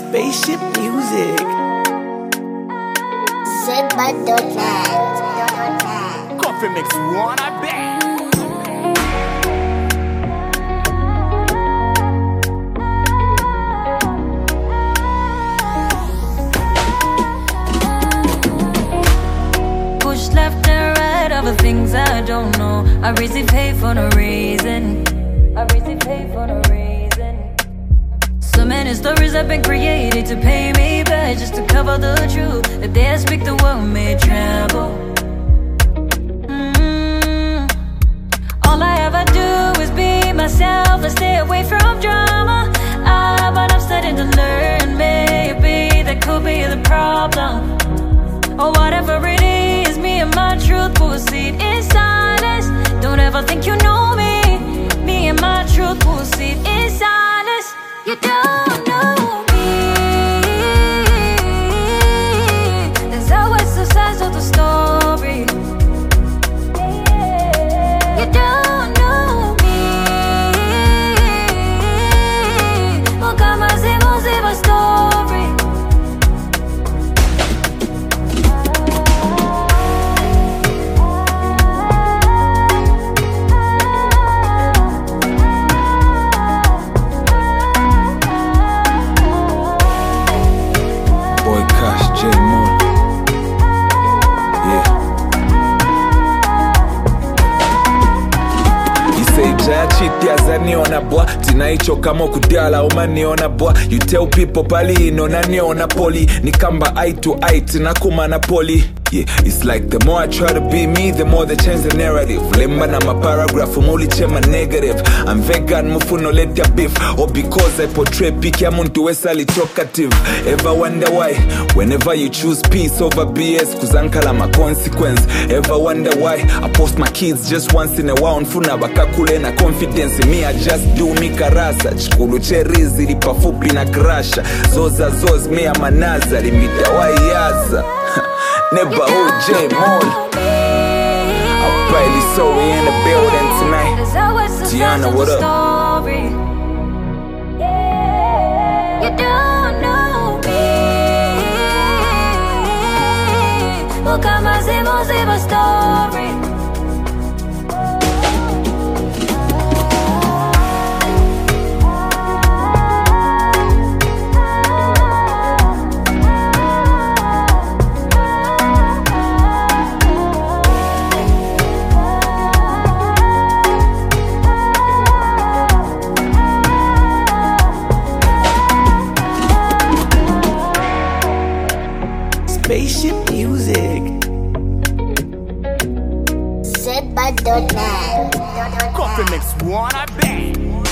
Spaceship music. Zedbud.net. Coffee mix one, I bet. Push left and right over things I don't know. I really pay for no reason. So many stories have been created to pay me back, just to cover the truth. If they speak, the world may tremble. All I ever do is be myself and stay away from drama. But I'm starting to learn, maybe that could be the problem. Or whatever it is, me and my truth proceed in silence. Don't ever think you know me. Me and my truth proceed in silence. You don't know me. There's always two sides of the story. You don't know me. Nunca mais hemos visto a story. Niona boy, tinaicho kama kudala uma niona boy. You tell people pali inona niona poli. Nikamba eye to eye, tinakuma na poli. Yeah, it's like the more I try to be me, the more they change the narrative. Lemba na maparagraph, umuli chema negative. I'm vegan, mufuno let ya beef. Or because I portray piki amuntu wesali talkative. Ever wonder why? Whenever you choose peace over BS, kuzankala ma consequence. Ever wonder why? I post my kids just once in a while. Nfuna bakakule na confidence. Me I just do me karasa. Chikulu cherries ilipa fupi na krasha. Zoza zoz me amanaza limita wayaza. Never OJ Mall. I'll probably saw we in the building tonight. Tiana, what up? You don't know me. Nunca mais hemos visto a story. Spaceship music. Zedbud.net. Coffee mix one, I bet.